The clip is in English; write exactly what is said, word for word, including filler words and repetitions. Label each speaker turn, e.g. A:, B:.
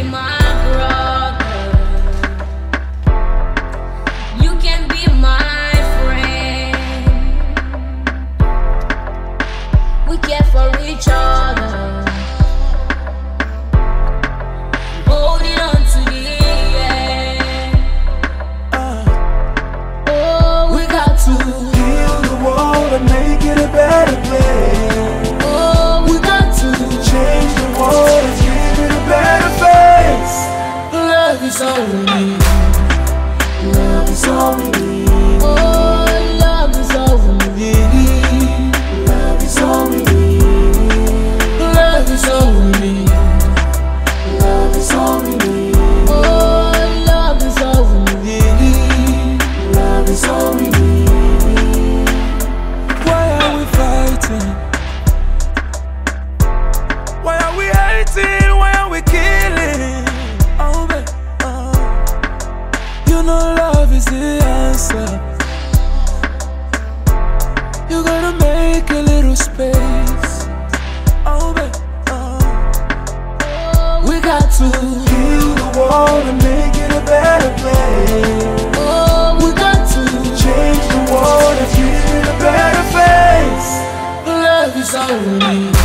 A: be my brother. You can be my friend. We care for each other. Holding on to the end. Oh, we got to
B: heal the world and make it a better place.
A: Oh, we got to
B: change the world and give it a better face.
A: love is all we need.
B: Love is all we need.
A: Oh, love is all we need.
B: Love is all we need.
A: Love is all we need.
B: Love is all we need.
A: Oh, love is all we need.
B: Love is all we need. Why are we fighting? Why are we hating? Why are we killing? Oh, babe, oh. You know love is the answer. You gotta make a little space. Oh, babe, oh. We got to heal the world and make it a better place.
A: Oh, we got to
B: Change the world and give it a better face.
A: love is all we need.